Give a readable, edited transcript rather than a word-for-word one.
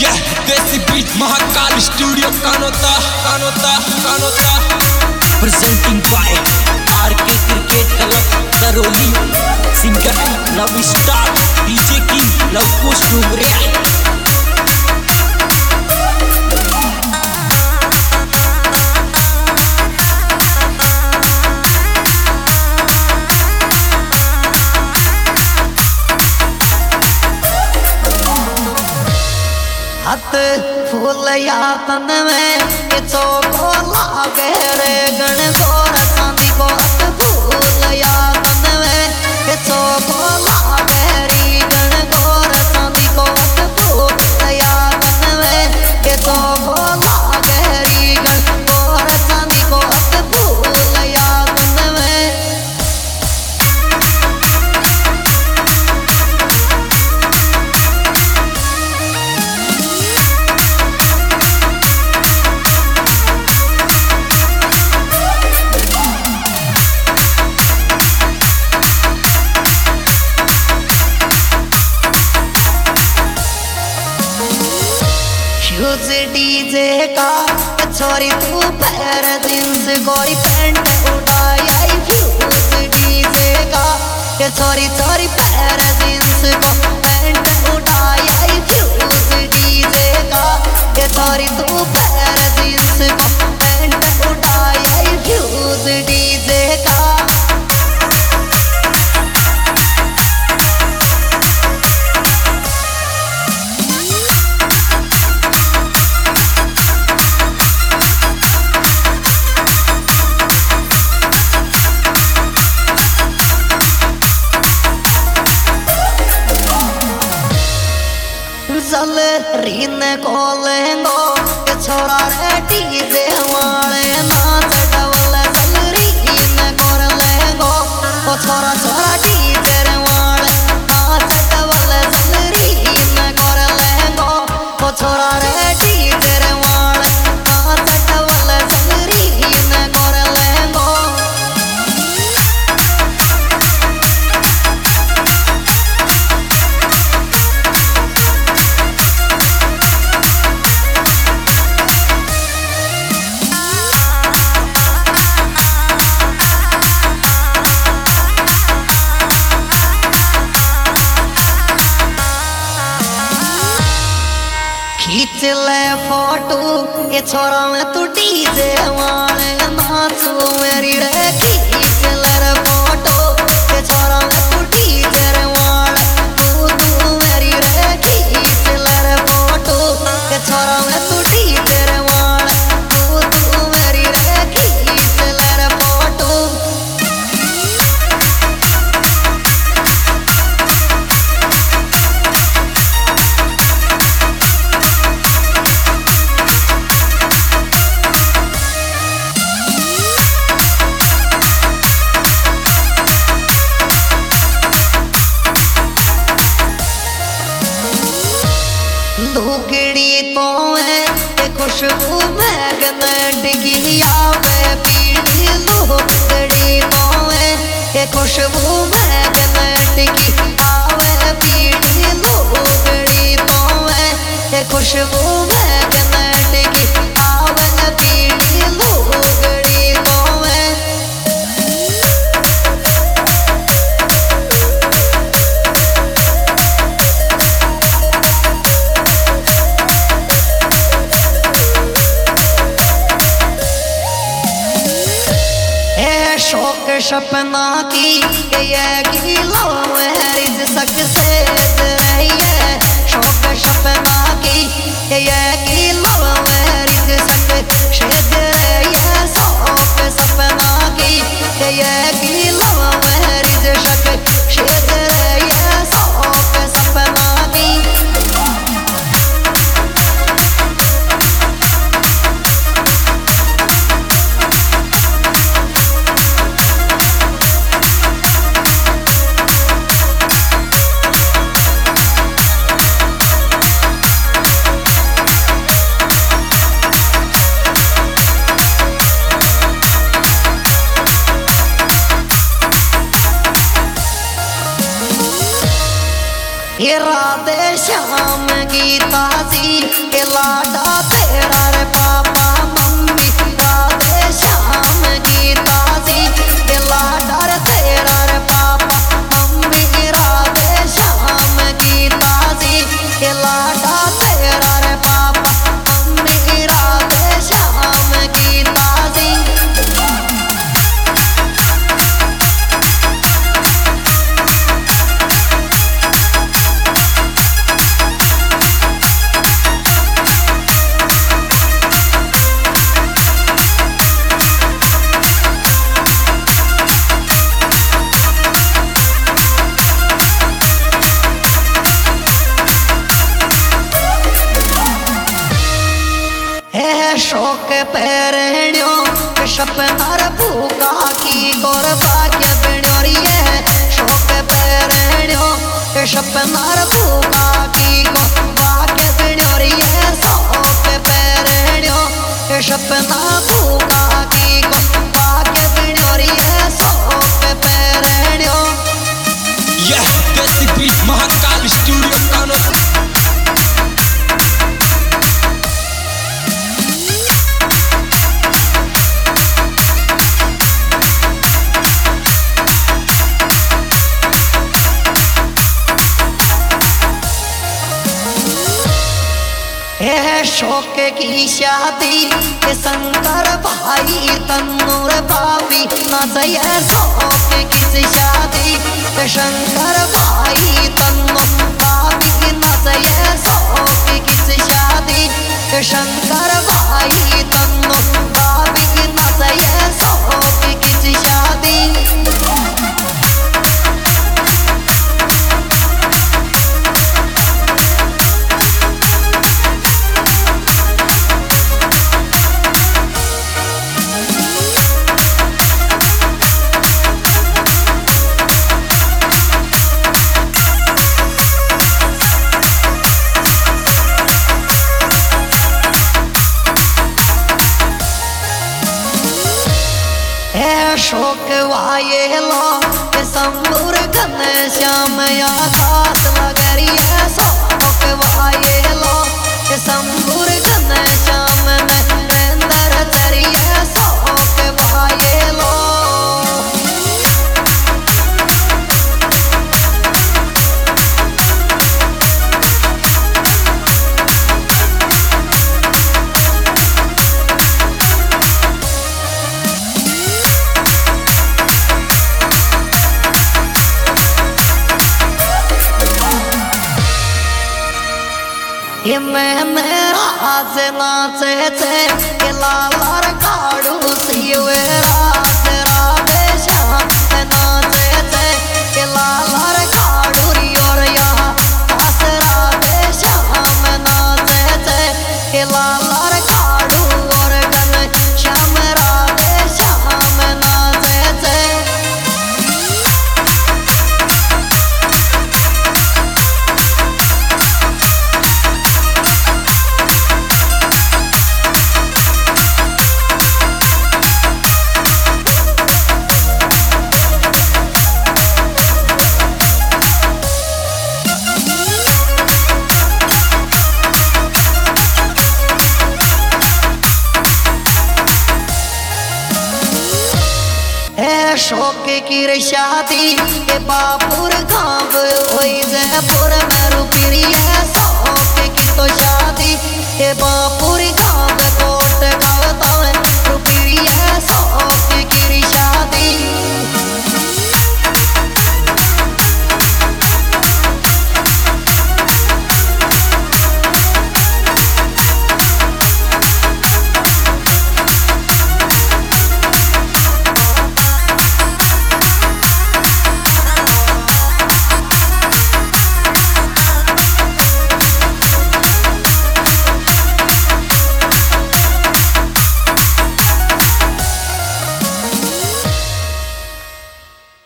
यह desi beat Mahakal studio Kanota presenting by R K cricket club Karauli. Singer love star DJ की लवकुश डुमरिया। हथ फूल या तन में के चौको लागे रे गण गोर चांदी को हथ फूल या तन में के चौको लागे रे गण गोर चांदी को हथ फूल या तन में के चौको लागे रे गण गोर चांदी को हथ फूल या तन में। यूज डीजे का छोरी तू पैर जींस गोरी पैंट उड़ाई। यूज डीजे का छोरी छोरी पैर जींस को पैंट उड़ाई। यूज डीजे का छोरी तू पैर जींस को पैंट उड़ाई। यूज डीजे का चल रीन को लेंगो के छोरा रे डीजे वाले नाच डबल। चल रीन को लेंगो ओ छोरा छोरा डीजे वाले नाच डबल। चल रीन को लेंगो ओ छोरा रे डीजे वाले नाच डबल। चल रीन को लेंगो खींच ले फोटो ये छोरा में तू डीजे वाले नाचो मेरी रे। खींच ले रे फोटो ये छोरा में तू डीजे वाले तू मेरी रे। खींच ले रे फोटो ये छोरा में तू डीजे वाले तू मेरी रे। खींच ले रे फोटो लुगड़ी तो है खुशबू मैगनेट की आवे पीड़ी। लुगड़ी तो है खुशबू मैगनेट की आवे पीड़ी। लुगड़ी तो है खुशबू मैगनेट की आवे पीड़ी। लुगड़ी तो है शौक सपना की ये की लव मैरिज सक्सेस रही है। शौक सपना की ये की लव मैरिज सक्सेस रही है। शौक सपना की ये की लव मैरिज सक्सेस रही है। शौक सपना की राधे श्याम गीता सी के लाडा तेरा रे पापा मम्मी राधे श्याम गीता सी के लाडा रे तेरा रे पापा मम्मी राधे श्याम गीता सी के लाडा तेरा रे पापा मम्मी राधे श्याम गीता सी। शौक पैरणियों सपनार भूखा की गोर भाग्य बिणोरिए शौक पैरणियों सपनार भूखा की गोर भाग्य बिणोरिए शौक पैरणियों सपना भूखा की गोर भाग्य बिणोरिए शौक पैरणियों। यह देसी बीट महाकाल स्टूडियो कानोता। शौक की शादी शंकर भाई तन्नूर भाभी नजय शौक की शादी शंकर भाई तन्नूर भाभी नजय शौक की शादी शंकर भाई तन्नूर भाभी नजय शौक की शादी। शोक वाये लो संबूर घन श्याम आकाश लगरिए शोक वाये लो संबूर घन श्याम नरेंद्र चरिए शोक वाये लो। ये मैंने राज नाचे थे के लालार काड़ू सिवे राज राधे श्याम नाचे थे के लालार काड़ू और यहाँ पास राधे श्याम नाचे थे के लालार काड़ू और घन श्याम राधे श्याम नाचे थे। शौक की शादी के बापुर गाँव जयपुर में रुपये